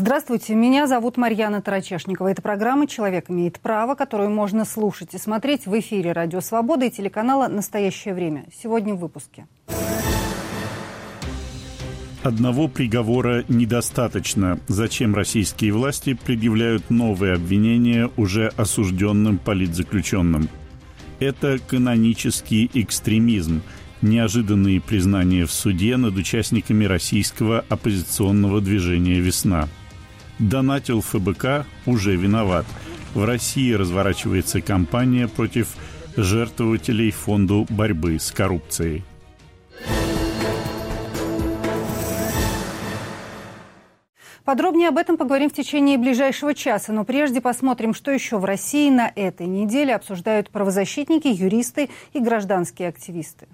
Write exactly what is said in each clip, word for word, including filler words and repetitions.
Здравствуйте, меня зовут Марьяна Тарачешникова. Это программа «Человек имеет право», которую можно слушать и смотреть в эфире «Радио Свобода» и телеканала «Настоящее время». Сегодня в выпуске. Одного приговора недостаточно. Зачем российские власти предъявляют новые обвинения уже осужденным политзаключенным? Это канонический экстремизм. Неожиданные признания в суде над участниками российского оппозиционного движения «Весна». Донатил эф бэ ка уже виноват. В России разворачивается кампания против жертвователей Фонду борьбы с коррупцией. Подробнее об этом поговорим в течение ближайшего часа. Но прежде посмотрим, что еще в России на этой неделе обсуждают правозащитники, юристы и гражданские активисты.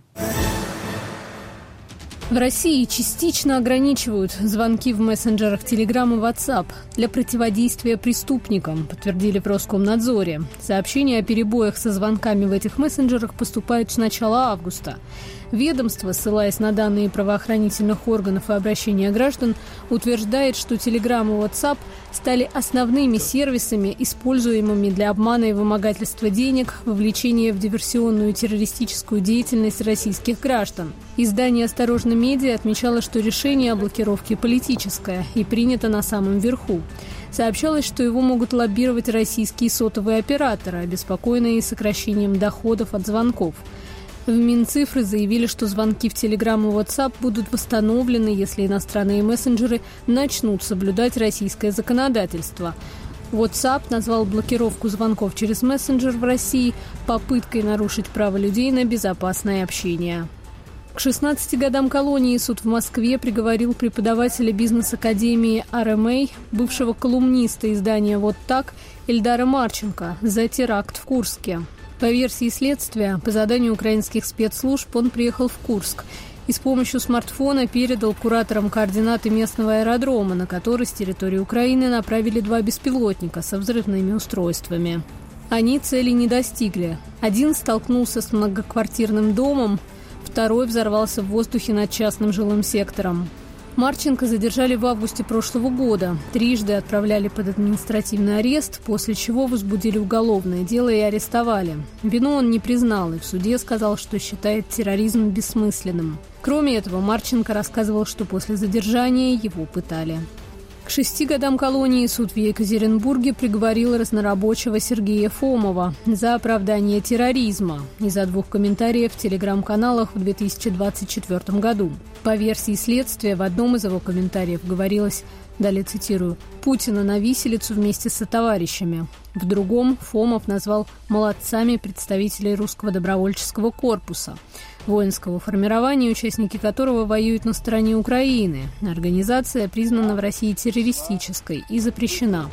В России частично ограничивают звонки в мессенджерах Telegram и WhatsApp для противодействия преступникам, подтвердили в Роскомнадзоре. Сообщения о перебоях со звонками в этих мессенджерах поступают с начала августа. Ведомство, ссылаясь на данные правоохранительных органов и обращения граждан, утверждает, что Telegram и WhatsApp стали основными сервисами, используемыми для обмана и вымогательства денег, вовлечения в диверсионную и террористическую деятельность российских граждан. Издание «Осторожно, медиа» отмечало, что решение о блокировке политическое и принято на самом верху. Сообщалось, что его могут лоббировать российские сотовые операторы, обеспокоенные сокращением доходов от звонков. В Минцифры заявили, что звонки в Telegram и WhatsApp будут восстановлены, если иностранные мессенджеры начнут соблюдать российское законодательство. WhatsApp назвал блокировку звонков через мессенджер в России попыткой нарушить право людей на безопасное общение. К шестнадцати годам колонии суд в Москве приговорил преподавателя бизнес-академии эр эм эй, бывшего колумниста издания «Вот так» Ильдара Марченко за теракт в Курске. По версии следствия, по заданию украинских спецслужб он приехал в Курск и с помощью смартфона передал кураторам координаты местного аэродрома, на который с территории Украины направили два беспилотника со взрывными устройствами. Они цели не достигли. Один столкнулся с многоквартирным домом, второй взорвался в воздухе над частным жилым сектором. Марченко задержали в августе прошлого года. Трижды отправляли под административный арест, после чего возбудили уголовное дело и арестовали. Вину он не признал и в суде сказал, что считает терроризм бессмысленным. Кроме этого, Марченко рассказывал, что после задержания его пытали. К шести годам колонии суд в Екатеринбурге приговорил разнорабочего Сергея Фомова за оправдание терроризма из-за двух комментариев в телеграм-каналах в две тысячи двадцать четвёртом году. По версии следствия, в одном из его комментариев говорилось, далее цитирую, «Путина на виселицу вместе со товарищами». В другом Фомов назвал молодцами представителей русского добровольческого корпуса, воинского формирования, участники которого воюют на стороне Украины. Организация признана в России террористической и запрещена.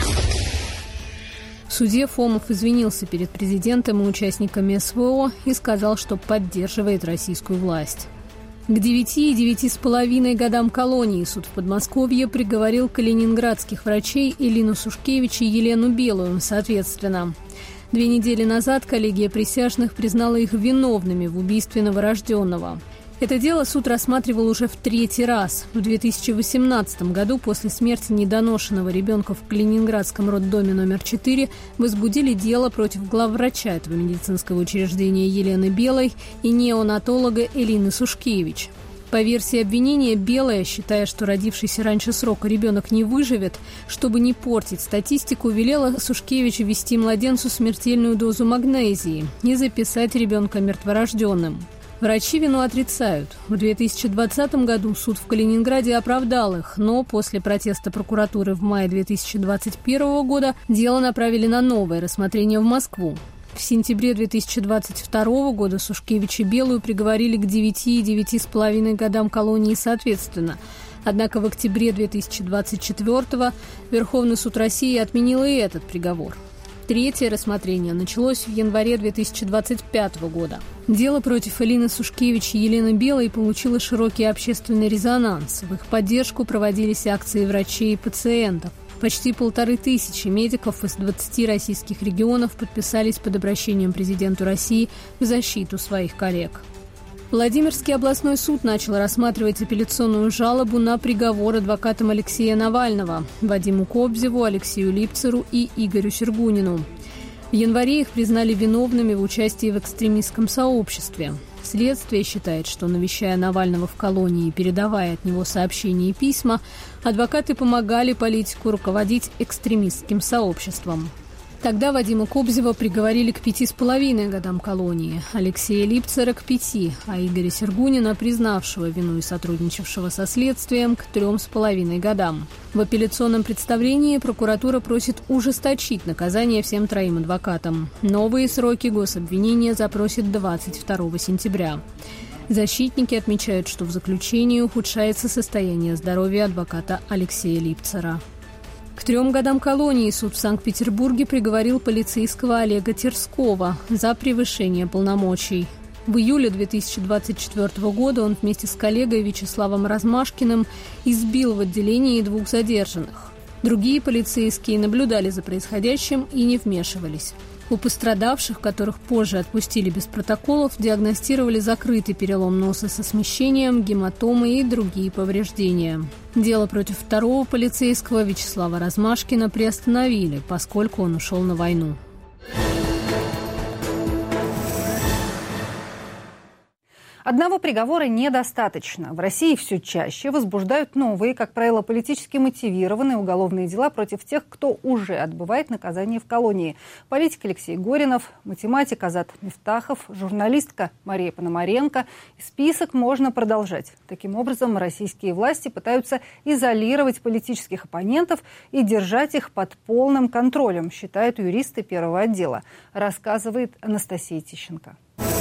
В суде Фомов извинился перед президентом и участниками эс вэ о и сказал, что поддерживает российскую власть. К девяти и девяти с половиной годам колонии суд в Подмосковье приговорил калининградских врачей Элину Сушкевич и Елену Белую, соответственно. Две недели назад коллегия присяжных признала их виновными в убийстве новорожденного. Это дело суд рассматривал уже в третий раз. В две тысячи восемнадцатом году после смерти недоношенного ребенка в Калининградском роддоме номер четыре возбудили дело против главврача этого медицинского учреждения Елены Белой и неонатолога Элины Сушкевич. По версии обвинения, Белая, считая, что родившийся раньше срока ребенок не выживет, чтобы не портить статистику, велела Сушкевичу ввести младенцу смертельную дозу магнезии и записать ребенка мертворожденным. Врачи вину отрицают. В две тысячи двадцатом году суд в Калининграде оправдал их, но после протеста прокуратуры в мае две тысячи двадцать первого года дело направили на новое рассмотрение в Москву. В сентябре две тысячи двадцать второго года Сушкевич и Белую приговорили к девяти и девяти с половиной годам колонии соответственно. Однако в октябре две тысячи двадцать четвёртого Верховный суд России отменил и этот приговор. Третье рассмотрение началось в январе две тысячи двадцать пятого года. Дело против Элины Сушкевич и Елены Белой получило широкий общественный резонанс. В их поддержку проводились акции врачей и пациентов. Почти полторы тысячи медиков из двадцати российских регионов подписались под обращением президенту России в защиту своих коллег. Владимирский областной суд начал рассматривать апелляционную жалобу на приговор адвокатам Алексея Навального, Вадиму Кобзеву, Алексею Липцеру и Игорю Сергунину. В январе их признали виновными в участии в экстремистском сообществе. Следствие считает, что, навещая Навального в колонии и передавая от него сообщения и письма, адвокаты помогали политику руководить экстремистским сообществом. Тогда Вадима Кобзева приговорили к пяти с половиной годам колонии, Алексея Липцера к пяти, а Игоря Сергунина, признавшего вину и сотрудничавшего со следствием, к трем с половиной годам. В апелляционном представлении прокуратура просит ужесточить наказание всем троим адвокатам. Новые сроки гособвинения запросит двадцать второго сентября. Защитники отмечают, что в заключении ухудшается состояние здоровья адвоката Алексея Липцера. К трем годам колонии суд в Санкт-Петербурге приговорил полицейского Олега Терскова за превышение полномочий. В июле две тысячи двадцать четвёртого года он вместе с коллегой Вячеславом Размашкиным избил в отделении двух задержанных. Другие полицейские наблюдали за происходящим и не вмешивались. У пострадавших, которых позже отпустили без протоколов, диагностировали закрытый перелом носа со смещением, гематомы и другие повреждения. Дело против второго полицейского Вячеслава Размашкина приостановили, поскольку он ушел на войну. Одного приговора недостаточно. В России все чаще возбуждают новые, как правило, политически мотивированные уголовные дела против тех, кто уже отбывает наказание в колонии. Политик Алексей Горинов, математик Азат Мифтахов, журналистка Мария Пономаренко. Список можно продолжать. Таким образом, российские власти пытаются изолировать политических оппонентов и держать их под полным контролем, считают юристы первого отдела, рассказывает Анастасия Тищенко.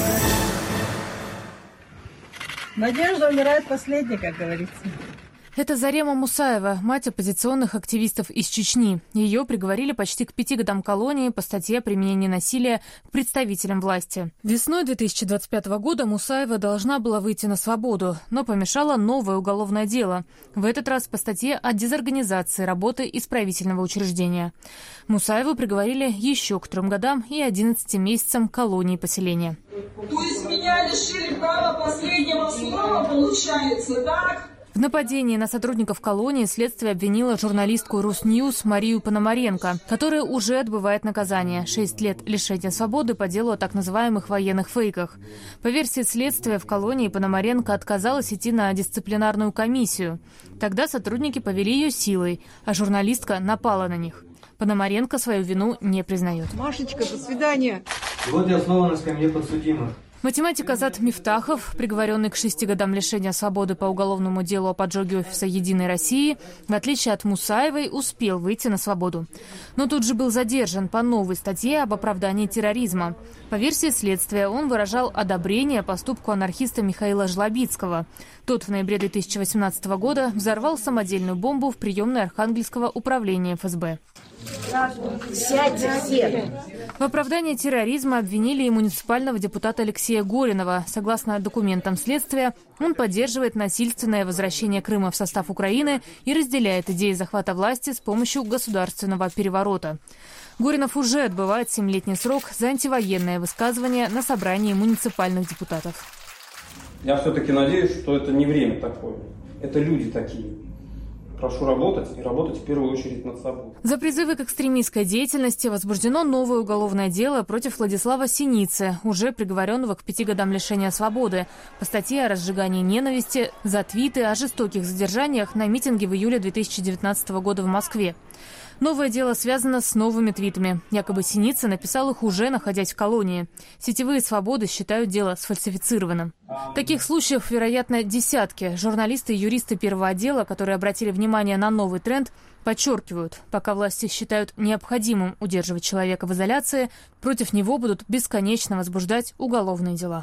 Надежда умирает последней, как говорится. Это Зарема Мусаева, мать оппозиционных активистов из Чечни. Ее приговорили почти к пяти годам колонии по статье о применении насилия к представителям власти. Весной две тысячи двадцать пятого года Мусаева должна была выйти на свободу, но помешало новое уголовное дело. В этот раз по статье о дезорганизации работы исправительного учреждения. Мусаеву приговорили еще к трем годам и одиннадцати месяцам колонии поселения. То есть меня лишили права последнего слова, получается, так? В нападении на сотрудников колонии следствие обвинило журналистку Русньюз Марию Пономаренко, которая уже отбывает наказание – шесть лет лишения свободы по делу о так называемых военных фейках. По версии следствия, в колонии Пономаренко отказалась идти на дисциплинарную комиссию. Тогда сотрудники повели ее силой, а журналистка напала на них. Пономаренко свою вину не признает. Машечка, до свидания. Вот я снова на скамье подсудимых. Математик Азат Мифтахов, приговоренный к шести годам лишения свободы по уголовному делу о поджоге офиса «Единой России», в отличие от Мусаевой, успел выйти на свободу. Но тут же был задержан по новой статье об оправдании терроризма. По версии следствия, он выражал одобрение поступку анархиста Михаила Жлобицкого. Тот в ноябре две тысячи восемнадцатого года взорвал самодельную бомбу в приемной Архангельского управления эф эс бэ. Сядьте все. В оправдании терроризма обвинили и муниципального депутата Алексея Горинова. Согласно документам следствия, он поддерживает насильственное возвращение Крыма в состав Украины и разделяет идеи захвата власти с помощью государственного переворота. Горинов уже отбывает семилетний срок за антивоенное высказывание на собрании муниципальных депутатов. Я все-таки надеюсь, что это не время такое. Это люди такие. Прошу работать и работать в первую очередь над собой. За призывы к экстремистской деятельности возбуждено новое уголовное дело против Владислава Синицы, уже приговоренного к пяти годам лишения свободы, по статье о разжигании ненависти за твиты о жестоких задержаниях на митинге в июле две тысячи девятнадцатого года в Москве. Новое дело связано с новыми твитами. Якобы Синица написал их уже, находясь в колонии. Сетевые свободы считают дело сфальсифицированным. Таких случаев, вероятно, десятки. Журналисты и юристы первого отдела, которые обратили внимание на новый тренд, подчеркивают, пока власти считают необходимым удерживать человека в изоляции, против него будут бесконечно возбуждать уголовные дела.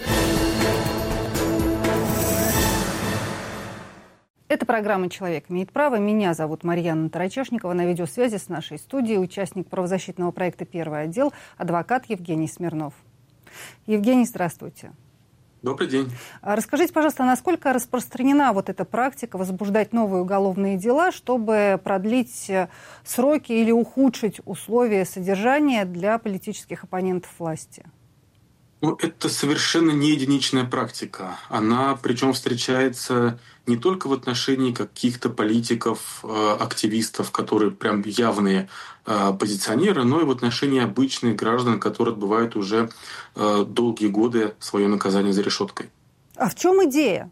Это программа «Человек имеет право». Меня зовут Марьяна Тарачешникова. На видеосвязи с нашей студией участник правозащитного проекта «Первый отдел», адвокат Евгений Смирнов. Евгений, здравствуйте. Добрый день. Расскажите, пожалуйста, насколько распространена вот эта практика возбуждать новые уголовные дела, чтобы продлить сроки или ухудшить условия содержания для политических оппонентов власти? Ну, это совершенно не единичная практика. Она причем встречается не только в отношении каких-то политиков, э, активистов, которые прям явные э, позиционеры, но и в отношении обычных граждан, которые отбывают уже э, долгие годы свое наказание за решеткой. А в чем идея?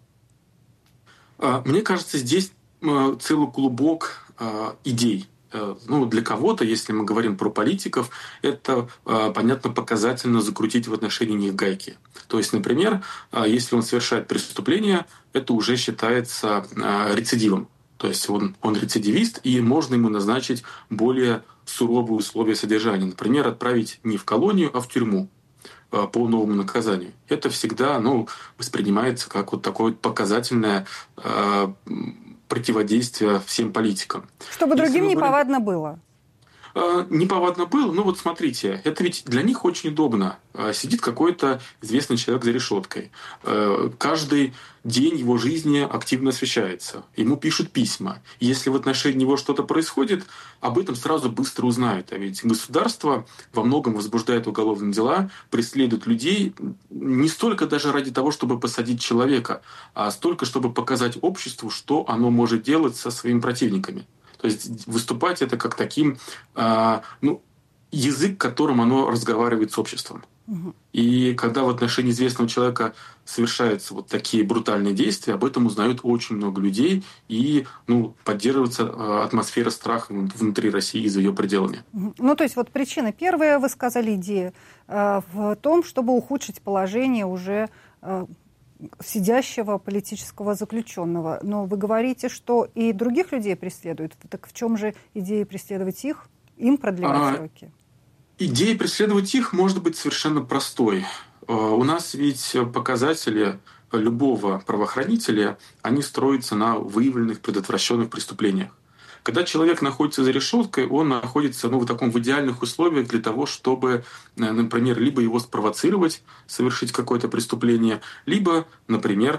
Э, Мне кажется, здесь э, целый клубок э, идей. Э, Ну, для кого-то, если мы говорим про политиков, это, э, понятно, показательно закрутить в отношении них гайки. То есть, например, э, если он совершает преступление, это уже считается э, рецидивом. То есть он, он рецидивист, и можно ему назначить более суровые условия содержания. Например, отправить не в колонию, а в тюрьму э, по новому наказанию. Это всегда, ну, воспринимается как вот такое вот показательное э, противодействие всем политикам. Чтобы Если другим мы говорим- неповадно было. Э, Неповадно было, ну вот смотрите, это ведь для них очень удобно. Э, Сидит какой-то известный человек за решеткой. Э, Каждый день его жизни активно освещается. Ему пишут письма. Если в отношении него что-то происходит, об этом сразу быстро узнают. А ведь государство во многом возбуждает уголовные дела, преследует людей не столько даже ради того, чтобы посадить человека, а столько, чтобы показать обществу, что оно может делать со своими противниками. То есть выступать это как таким, а, ну, язык, которым оно разговаривает с обществом. И когда в отношении известного человека совершаются вот такие брутальные действия, об этом узнают очень много людей, и, ну, поддерживается а, атмосфера страха внутри России и за ее пределами. Ну, то есть вот причина первая, вы сказали, идея э, в том, чтобы ухудшить положение уже э, сидящего политического заключенного. Но вы говорите, что и других людей преследуют. Так в чем же идея преследовать их? Им продлевать А, сроки? Идея преследовать их может быть совершенно простой. Э, У нас ведь показатели любого правоохранителя, они строятся на выявленных, предотвращенных преступлениях. Когда человек находится за решеткой, он находится, ну, в таком в идеальных условиях для того, чтобы, э, например, либо его спровоцировать, совершить какое-то преступление, либо, например,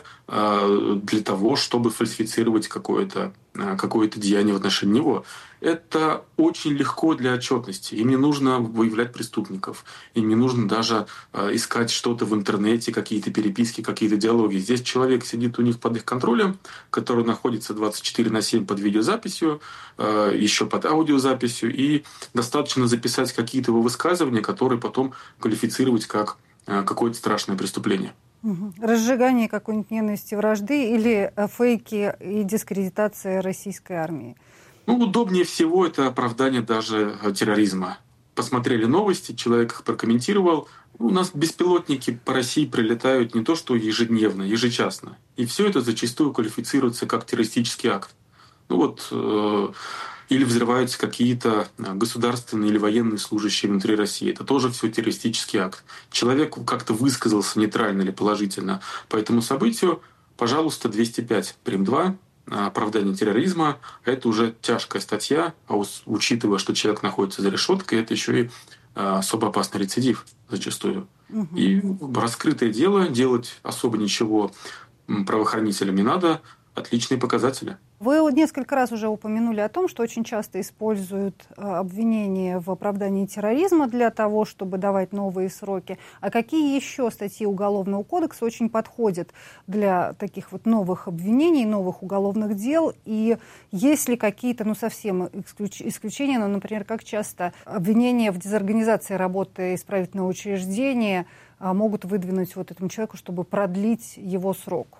э, для того, чтобы фальсифицировать какое-то э, какое-то деяние в отношении него. Это очень легко для отчетности. Им не нужно выявлять преступников, им не нужно даже э, искать что-то в интернете, какие-то переписки, какие-то диалоги. Здесь человек сидит у них под их контролем, который находится двадцать четыре на семь под видеозаписью, э, еще под аудиозаписью, и достаточно записать какие-то его высказывания, которые потом квалифицировать как э, какое-то страшное преступление. Мгм. Разжигание какой-нибудь ненависти, вражды или э, фейки и дискредитация российской армии? Ну, удобнее всего это оправдание даже э, терроризма. Посмотрели новости, человек их прокомментировал. У нас беспилотники по России прилетают не то что ежедневно, ежечасно. И все это зачастую квалифицируется как террористический акт. Ну вот, э, или взрываются какие-то э, государственные или военные служащие внутри России. Это тоже все террористический акт. Человек как-то высказался нейтрально или положительно по этому событию. Пожалуйста, двести пять прим два. Оправдание терроризма, это уже тяжкая статья, а учитывая, что человек находится за решеткой, это еще и особо опасный рецидив зачастую. Угу. И раскрытое дело, делать особо ничего правоохранителям не надо, отличные показатели. Вы несколько раз уже упомянули о том, что очень часто используют обвинения в оправдании терроризма для того, чтобы давать новые сроки. А какие еще статьи Уголовного кодекса очень подходят для таких вот новых обвинений, новых уголовных дел? И есть ли какие-то, ну, совсем исключ... исключения, ну, например, как часто обвинения в дезорганизации работы исправительного учреждения могут выдвинуть вот этому человеку, чтобы продлить его срок?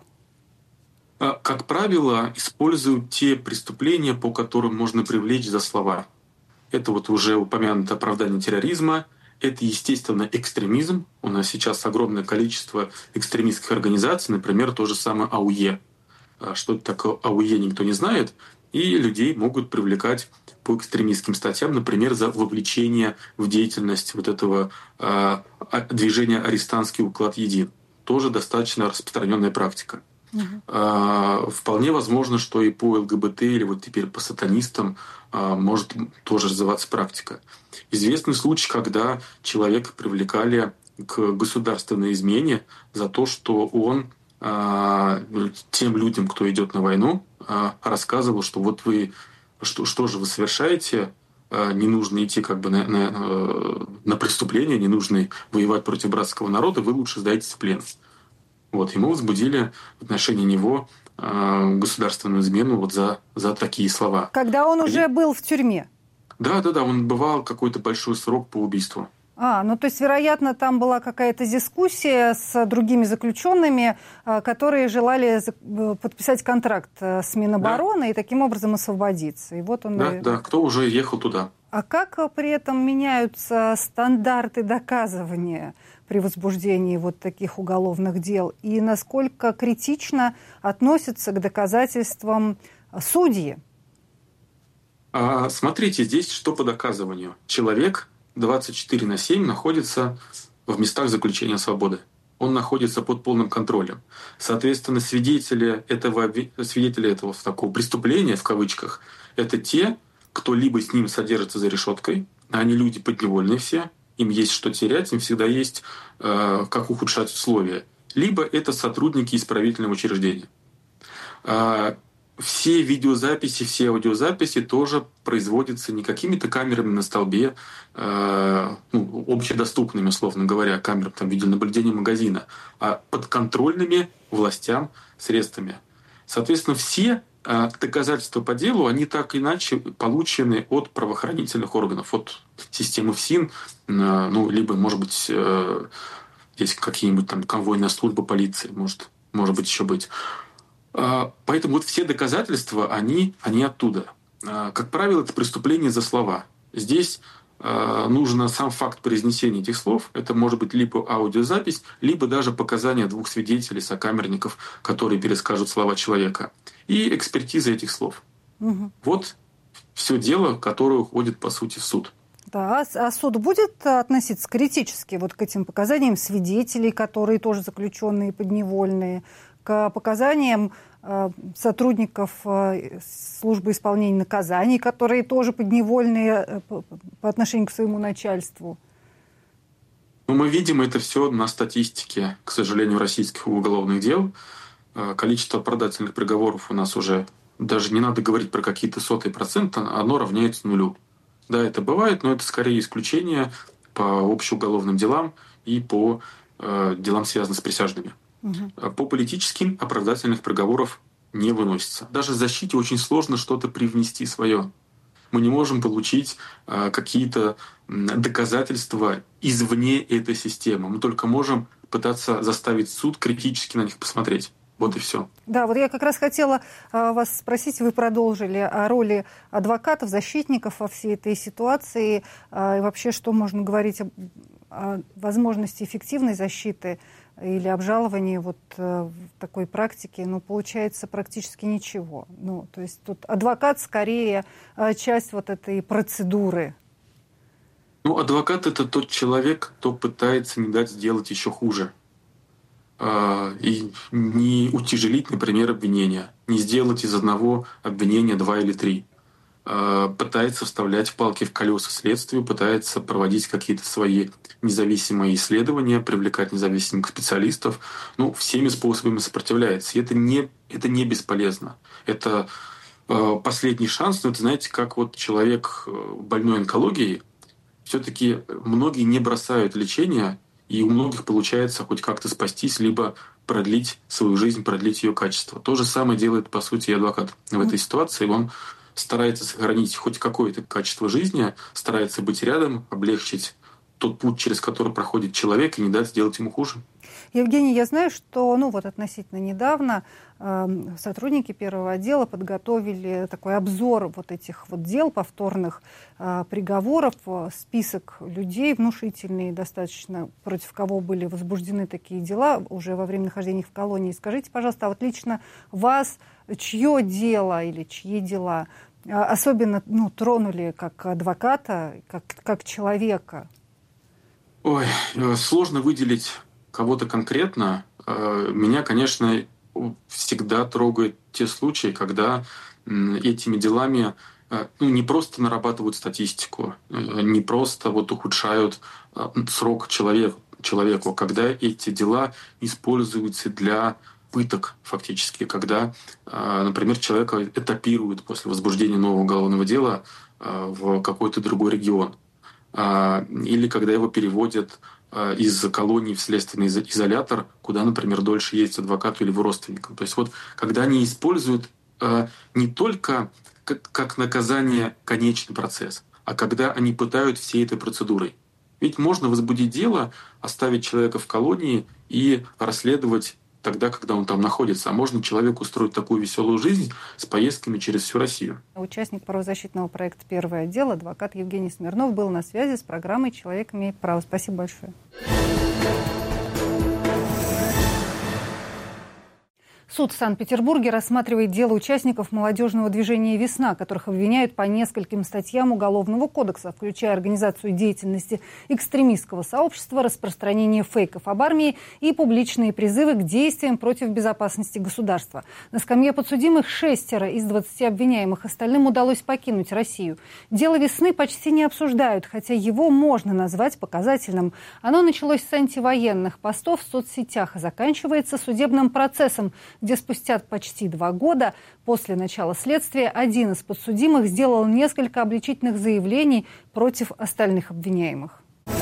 Как правило, используют те преступления, по которым можно привлечь за слова. Это вот уже упомянутое оправдание терроризма, это, естественно, экстремизм. У нас сейчас огромное количество экстремистских организаций, например, то же самое АУЕ. Что это такое АУЕ, никто не знает. И людей могут привлекать по экстремистским статьям, например, за вовлечение в деятельность вот этого э, движения «Арестантский уклад един». Тоже достаточно распространенная практика. Uh-huh. Вполне возможно, что и по ЛГБТ или вот теперь по сатанистам может тоже развиваться практика. Известный случай, когда человека привлекали к государственной измене за то, что он тем людям, кто идет на войну, рассказывал, что вот вы, что, что же вы совершаете, не нужно идти как бы на, на, на преступление, не нужно воевать против братского народа, вы лучше сдайтесь в плен. Вот, ему возбудили в отношении него э, государственную измену вот за, за такие слова. Когда он уже И... был в тюрьме? Да, да, да, он бывал какой-то большой срок по убийству. А, ну то есть, вероятно, там была какая-то дискуссия с другими заключенными, которые желали подписать контракт с Минобороны, да, и таким образом освободиться. И вот он... Да, и... да, кто уже ехал туда. А как при этом меняются стандарты доказывания при возбуждении вот таких уголовных дел? И насколько критично относятся к доказательствам судьи? А, смотрите, здесь что по доказыванию. Человек двадцать четыре на семь находится в местах заключения свободы. Он находится под полным контролем. Соответственно, свидетели этого, свидетели этого такого преступления, в кавычках, это те, кто либо с ним содержится за решеткой, а они люди подневольные все, им есть что терять, им всегда есть э, как ухудшать условия. Либо это сотрудники исправительного учреждения. А, все видеозаписи, все аудиозаписи тоже производятся не какими-то камерами на столбе, э, ну, общедоступными, условно говоря, камерами там, видеонаблюдения магазина, а подконтрольными властям средствами. Соответственно, все э, доказательства по делу, они так или иначе получены от правоохранительных органов, от системы ФСИН, э, ну, либо, может быть, э, есть какие-нибудь там конвойная служба полиции, может, может быть, еще быть. Поэтому вот все доказательства, они, они оттуда. Как правило, это преступление за слова. Здесь нужно сам факт произнесения этих слов. Это может быть либо аудиозапись, либо даже показания двух свидетелей, сокамерников, которые перескажут слова человека. И экспертиза этих слов. Угу. Вот все дело, которое уходит, по сути, в суд. Да, а суд будет относиться критически вот к этим показаниям свидетелей, которые тоже заключенные подневольные, к показаниям э, сотрудников э, службы исполнения наказаний, которые тоже подневольные э, по, по отношению к своему начальству? Ну, мы видим это все на статистике, к сожалению, российских уголовных дел. Э, количество оправдательных приговоров у нас уже, даже не надо говорить про какие-то сотые процента, оно равняется нулю. Да, это бывает, но это скорее исключение по общеуголовным делам и по э, делам, связанным с присяжными. Угу. По политическим оправдательных приговоров не выносится. Даже защите очень сложно что-то привнести свое. Мы не можем получить э, какие-то доказательства извне этой системы. Мы только можем пытаться заставить суд критически на них посмотреть. Вот и все. Да, вот я как раз хотела а, вас спросить, вы продолжили о роли адвокатов, защитников во всей этой ситуации, а, и вообще, что можно говорить о, о возможности эффективной защиты или обжалования вот а, в такой практике, ну, получается практически ничего. Ну, то есть тут адвокат скорее а, часть вот этой процедуры. Ну, адвокат — это тот человек, кто пытается не дать сделать еще хуже. И не утяжелить, например, обвинения, не сделать из одного обвинения два или три. Пытается вставлять палки в колеса следствию, пытается проводить какие-то свои независимые исследования, привлекать независимых специалистов. Ну, всеми способами сопротивляется. И это не, это не бесполезно. Это последний шанс. Но это, знаете, как вот человек больной онкологией, все-таки многие не бросают лечение, и у многих получается хоть как-то спастись, либо продлить свою жизнь, продлить ее качество. То же самое делает, по сути, и адвокат в этой ситуации. Он старается сохранить хоть какое-то качество жизни, старается быть рядом, облегчить тот путь, через который проходит человек, и не дать сделать ему хуже. Евгений, я знаю, что ну, вот относительно недавно э, сотрудники первого отдела подготовили такой обзор вот этих вот дел, повторных э, приговоров, список людей внушительный достаточно, против кого были возбуждены такие дела уже во время нахождения их в колонии. Скажите, пожалуйста, а вот лично вас, чье дело или чьи дела э, особенно ну, тронули как адвоката, как, как человека? Ой, сложно выделить кого-то конкретно. Меня, конечно, всегда трогают те случаи, когда этими делами ну, не просто нарабатывают статистику, не просто вот ухудшают срок человеку, человеку, когда эти дела используются для пыток фактически, когда, например, человека этапируют после возбуждения нового уголовного дела в какой-то другой регион. или когда его переводят из колонии в следственный изолятор, куда, например, дольше ездить адвокату или его родственникам. То есть вот когда они используют не только как наказание конечный процесс, а когда они пытают всей этой процедурой. Ведь можно возбудить дело, оставить человека в колонии и расследовать тогда, когда он там находится. А можно человеку устроить такую веселую жизнь с поездками через всю Россию. Участник правозащитного проекта «Первое дело», адвокат Евгений Смирнов, был на связи с программой «Человек имеет право». Спасибо большое. Суд в Санкт-Петербурге рассматривает дело участников молодежного движения «Весна», которых обвиняют по нескольким статьям Уголовного кодекса, включая организацию деятельности экстремистского сообщества, распространение фейков об армии и публичные призывы к действиям против безопасности государства. На скамье подсудимых шестеро из двадцати обвиняемых, остальным удалось покинуть Россию. Дело «Весны» почти не обсуждают, хотя его можно назвать показательным. Оно началось с антивоенных постов в соцсетях и заканчивается судебным процессом, где спустя почти два года после начала следствия один из подсудимых сделал несколько обличительных заявлений против остальных обвиняемых.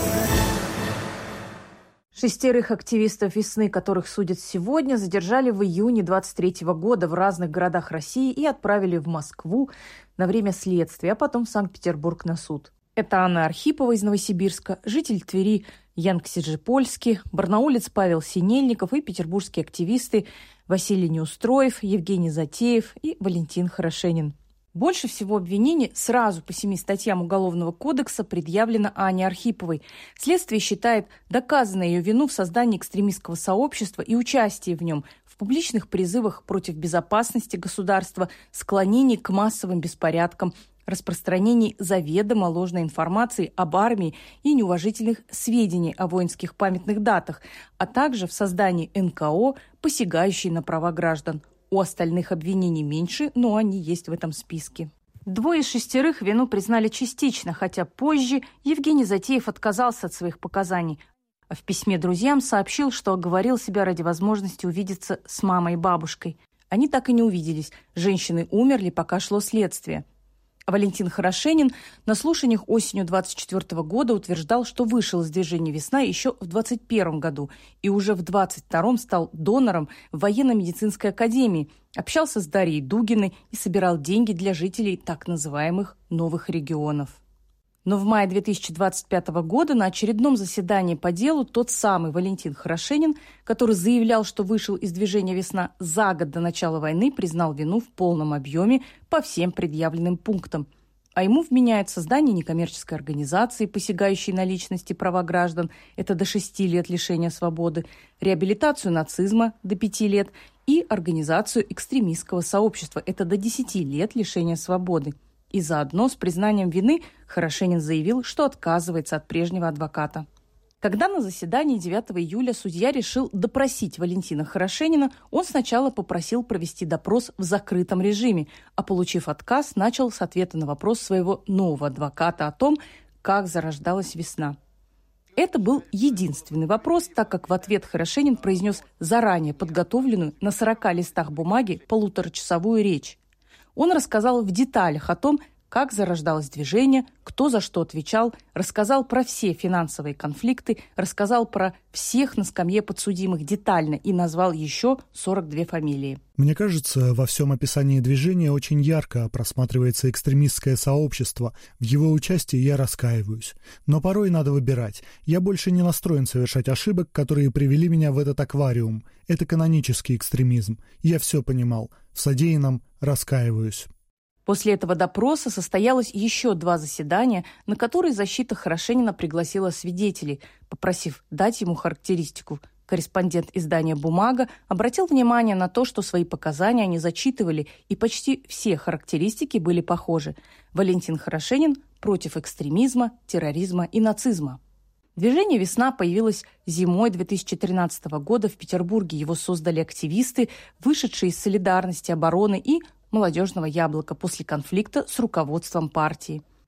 Шестерых активистов «Весны», которых судят сегодня, задержали в июне двадцать третьего года в разных городах России и отправили в Москву на время следствия, а потом в Санкт-Петербург на суд. Это Анна Архипова из Новосибирска, житель Твери Ян Ксиджипольский, барнаулец Павел Синельников и петербургские активисты Василий Неустроев, Евгений Затеев и Валентин Хорошенин. Больше всего обвинений сразу по семи статьям Уголовного кодекса предъявлено Ане Архиповой. Следствие считает доказанной ее вину в создании экстремистского сообщества и участии в нем, в публичных призывах против безопасности государства, склонении к массовым беспорядкам, распространении заведомо ложной информации об армии и неуважительных сведений о воинских памятных датах, а также в создании эн ка о, посягающей на права граждан. У остальных обвинений меньше, но они есть в этом списке. Двое из шестерых вину признали частично, хотя позже Евгений Затеев отказался от своих показаний. А в письме друзьям сообщил, что оговорил себя ради возможности увидеться с мамой и бабушкой. Они так и не увиделись. Женщины умерли, пока шло следствие. А Валентин Хорошенин на слушаниях осенью двадцать четвёртого года утверждал, что вышел из движения «Весна» еще в двадцать первом году и уже в двадцать втором стал донором в военно-медицинской академии, общался с Дарьей Дугиной и собирал деньги для жителей так называемых новых регионов. Но в мае две тысячи двадцать пятого года на очередном заседании по делу тот самый Валентин Хорошенин, который заявлял, что вышел из движения «Весна» за год до начала войны, признал вину в полном объеме по всем предъявленным пунктам. А ему вменяют создание некоммерческой организации, посягающей на личности права граждан, это до шести лет лишения свободы, реабилитацию нацизма до пяти лет и организацию экстремистского сообщества, это до десяти лет лишения свободы. И заодно с признанием вины Хорошенин заявил, что отказывается от прежнего адвоката. Когда на заседании девятого июля судья решил допросить Валентина Хорошенина, он сначала попросил провести допрос в закрытом режиме, а, получив отказ, начал с ответа на вопрос своего нового адвоката о том, как зарождалась «Весна». Это был единственный вопрос, так как в ответ Хорошенин произнес заранее подготовленную на сорока листах бумаги полуторачасовую речь. Он рассказал в деталях о том, как зарождалось движение, кто за что отвечал, рассказал про все финансовые конфликты, рассказал про всех на скамье подсудимых детально и назвал еще сорок две фамилии. Мне кажется, во всем описании движения очень ярко просматривается экстремистское сообщество. В его участии я раскаиваюсь. Но порой надо выбирать. Я больше не настроен совершать ошибок, которые привели меня в этот аквариум. Это канонический экстремизм. Я все понимал. В содеянном раскаиваюсь. После этого допроса состоялось еще два заседания, на которые защита Хорошенина пригласила свидетелей, попросив дать ему характеристику. Корреспондент издания «Бумага» обратил внимание на то, что свои показания они зачитывали, и почти все характеристики были похожи. Валентин Хорошенин против экстремизма, терроризма и нацизма. Движение «Весна» появилось зимой две тысячи тринадцатого года в Петербурге. Его создали активисты, вышедшие из «Солидарности», «Обороны» и «Молодежного яблока» после конфликта с руководством партии.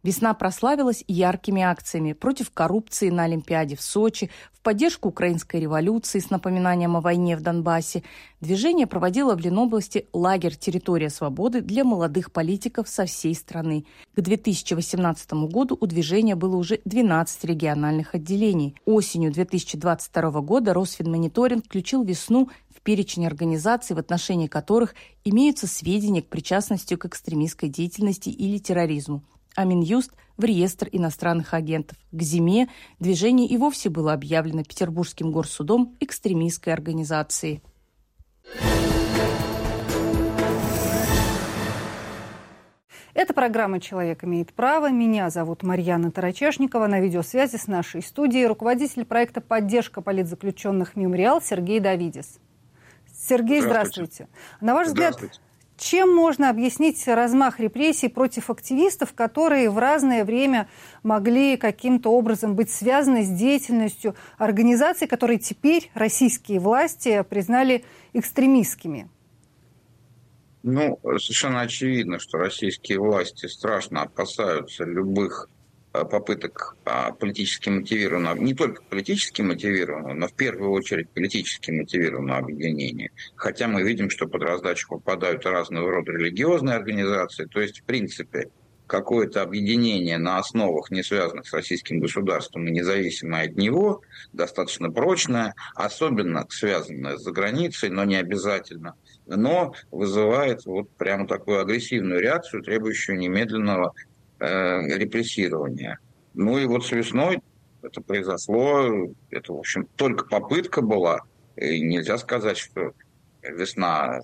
Весна прославилась яркими акциями против коррупции на Олимпиаде в Сочи, в поддержку украинской революции с напоминанием о войне в Донбассе. Движение проводило в Ленобласти лагерь «Территория свободы» для молодых политиков со всей страны. К две тысячи восемнадцатому году у движения было уже двенадцать региональных отделений. Осенью две тысячи двадцать второго года Росфинмониторинг включил «Весну» в перечень организаций, в отношении которых имеются сведения к причастности к экстремистской деятельности или терроризму. А Минюст в реестр иностранных агентов. К зиме движение и вовсе было объявлено Петербургским горсудом экстремистской организацией. Это программа «Человек имеет право». Меня зовут Марьяна Тарачешникова. На видеосвязи с нашей студией руководитель проекта «Поддержка политзаключенных Мемориал» Сергей Давидис. Сергей, здравствуйте. здравствуйте. На ваш взгляд, чем можно объяснить размах репрессий против активистов, которые в разное время могли каким-то образом быть связаны с деятельностью организаций, которые теперь российские власти признали экстремистскими? Ну, совершенно очевидно, что российские власти страшно опасаются любых попыток политически мотивированного, не только политически мотивированного, но в первую очередь политически мотивированного объединения. Хотя мы видим, что под раздачу попадают разного рода религиозные организации, то есть, в принципе, какое-то объединение на основах, не связанных с российским государством и независимое от него, достаточно прочное, особенно связанное с заграницей, но не обязательно, но вызывает вот прямо такую агрессивную реакцию, требующую немедленного репрессирования. Ну и вот с весной это произошло, это, в общем, только попытка была, и нельзя сказать, что весна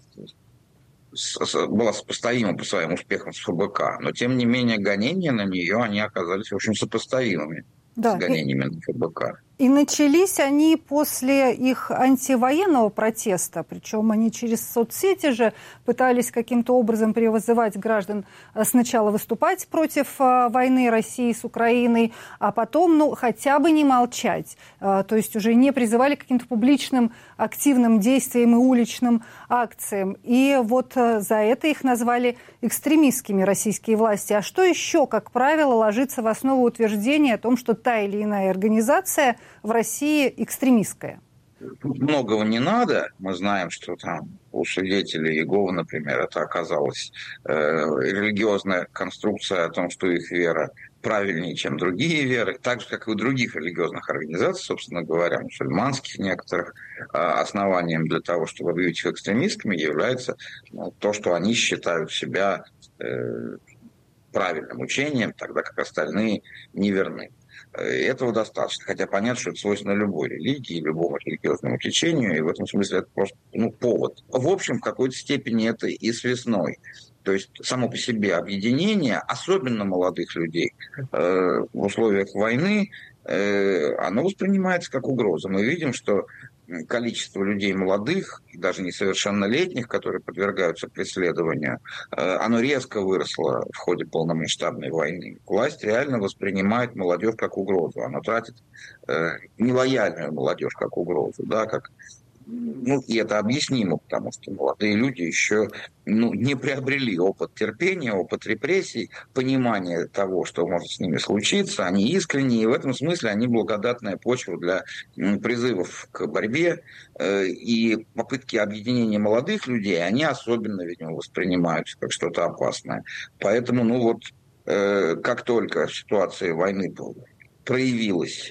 была сопоставима по своим успехам с ФБК, но тем не менее гонения на нее, они оказались, в общем, сопоставимыми да, с гонениями и... на ФБК. И начались они после их антивоенного протеста, причем они через соцсети же пытались каким-то образом призывать граждан сначала выступать против войны России с Украиной, а потом, ну, хотя бы не молчать. То есть уже не призывали к каким-то публичным активным действиям и уличным акциям. И вот за это их назвали экстремистскими российские власти. А что еще, как правило, ложится в основу утверждения о том, что та или иная организация в России экстремистская? Многого не надо. Мы знаем, что там у свидетелей Иеговы, например, это оказалась э, религиозная конструкция о том, что их вера правильнее, чем другие веры, так же, как и у других религиозных организаций, собственно говоря, мусульманских некоторых, э, основанием для того, чтобы объявить их экстремистскими, является ну, то, что они считают себя э, правильным учением, тогда как остальные неверны. Этого достаточно, хотя понятно, что это свойственно любой религии, любому религиозному течению, и в этом смысле это просто ну, повод. В общем, в какой-то степени это и с весной. То есть само по себе объединение, особенно молодых людей, э, в условиях войны, э, оно воспринимается как угроза. Мы видим, что количество людей молодых, даже несовершеннолетних, которые подвергаются преследованию, оно резко выросло в ходе полномасштабной войны. Власть реально воспринимает молодежь как угрозу. Она тратит э, нелояльную молодежь как угрозу, да, как ну, и это объяснимо, потому что молодые люди еще ну, не приобрели опыт терпения, опыт репрессий, понимание того, что может с ними случиться. Они искренние, и в этом смысле они благодатная почва для призывов к борьбе. И попытки объединения молодых людей, они особенно, видимо, воспринимаются как что-то опасное. Поэтому, ну вот, как только ситуация войны проявилась,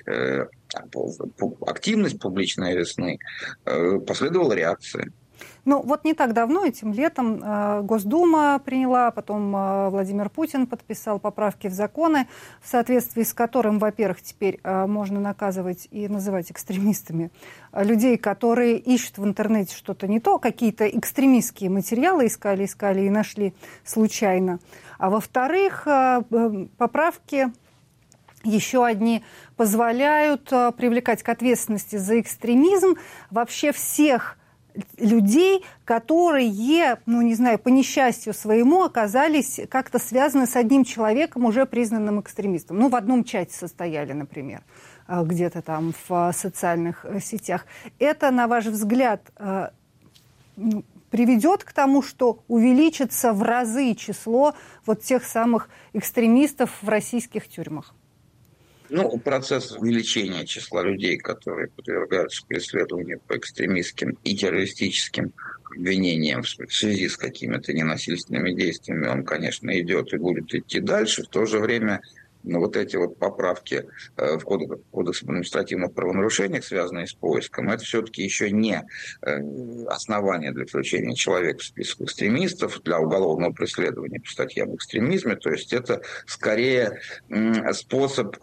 активность публичной весны, последовала реакция. Ну, вот не так давно, этим летом, э, Госдума приняла, потом э, Владимир Путин подписал поправки в законы, в соответствии с которым, во-первых, теперь э, можно наказывать и называть экстремистами людей, которые ищут в интернете что-то не то, какие-то экстремистские материалы искали, искали и нашли случайно. А во-вторых, э, поправки еще одни позволяют э, привлекать к ответственности за экстремизм вообще всех людей, которые, ну, не знаю, по несчастью своему оказались как-то связаны с одним человеком, уже признанным экстремистом. Ну, в одном чате состояли, например, где-то там в социальных сетях. Это, на ваш взгляд, приведет к тому, что увеличится в разы число вот тех самых экстремистов в российских тюрьмах? Ну, процесс увеличения числа людей, которые подвергаются преследованию по экстремистским и террористическим обвинениям в связи с какими-то ненасильственными действиями, он, конечно, идет и будет идти дальше. В то же время но вот эти вот поправки в Кодекс, Кодекс об административных правонарушениях, связанные с поиском, это все-таки еще не основание для включения человека в список экстремистов, для уголовного преследования по статье об экстремизме. То есть это скорее способ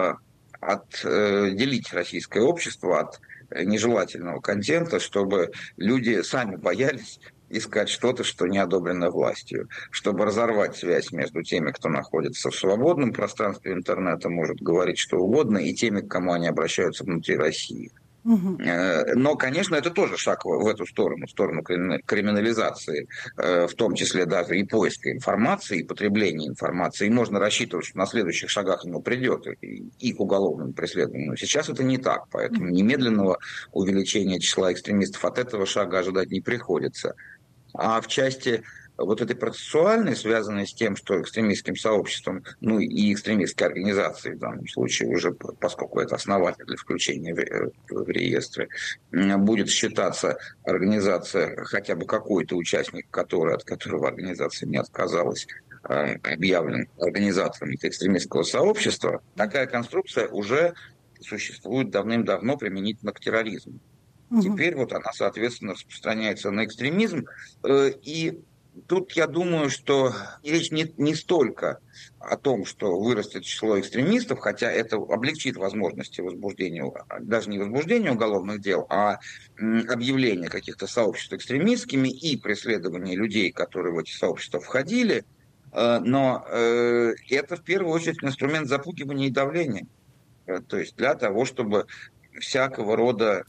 отделить российское общество от нежелательного контента, чтобы люди сами боялись искать что-то, что не одобрено властью, чтобы разорвать связь между теми, кто находится в свободном пространстве интернета, может говорить что угодно, и теми, к кому они обращаются внутри России. Угу. Но, конечно, это тоже шаг в эту сторону, в сторону криминализации, в том числе даже и поиска информации, и потребления информации. И можно рассчитывать, что на следующих шагах ему придет и к уголовному преследованию. Но сейчас это не так, поэтому немедленного увеличения числа экстремистов от этого шага ожидать не приходится. А в части вот этой процессуальной, связанной с тем, что экстремистским сообществом, ну и экстремистской организацией в данном случае уже, поскольку это основатель для включения в, в реестры, будет считаться организация, хотя бы какой-то участник, который, от которого организация не отказалась, объявлен организатором экстремистского сообщества, такая конструкция уже существует давным-давно применительно к терроризму. Теперь вот она, соответственно, распространяется на экстремизм. И тут я думаю, что речь не, не столько о том, что вырастет число экстремистов, хотя это облегчит возможности возбуждения, даже не возбуждения уголовных дел, а объявления каких-то сообществ экстремистскими и преследования людей, которые в эти сообщества входили. Но это в первую очередь инструмент запугивания и давления. То есть для того, чтобы всякого рода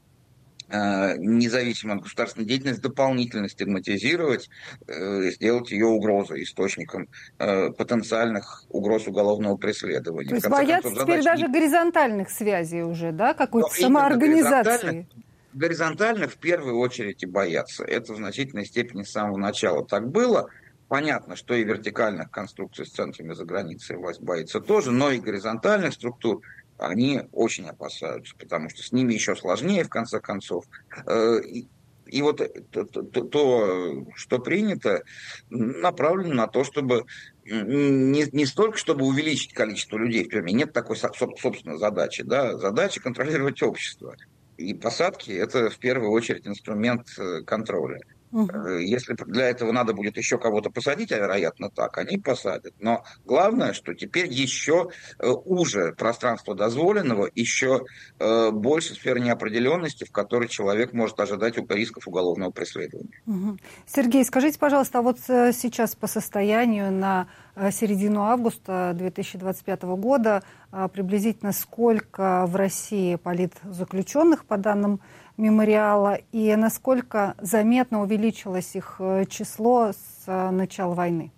независимую от государственной деятельности дополнительно стигматизировать, сделать ее угрозой, источником потенциальных угроз уголовного преследования. То есть боятся концов, теперь даже не... горизонтальных связей уже, да, какой-то Но самоорганизации? Горизонтальных, горизонтальных в первую очередь и боятся. Это в значительной степени с самого начала так было. Понятно, что и вертикальных конструкций с центрами за границей власть боится тоже, но и горизонтальных структур они очень опасаются, потому что с ними еще сложнее, в конце концов. И, и вот то, то, то, что принято, направлено на то, чтобы не, не столько, чтобы увеличить количество людей в тюрьме, нет такой, собственно, задачи. Да? Задача контролировать общество. И посадки – это в первую очередь инструмент контроля. Угу. Если для этого надо будет еще кого-то посадить, а вероятно так, они посадят. Но главное, что теперь еще уже пространство дозволенного, еще больше сфер неопределенности, в которой человек может ожидать рисков уголовного преследования. Угу. Сергей, скажите, пожалуйста, а вот сейчас по состоянию на середину августа две тысячи двадцать пятого года приблизительно сколько в России политзаключенных по данным мемориала и насколько заметно увеличилось их число с начала войны?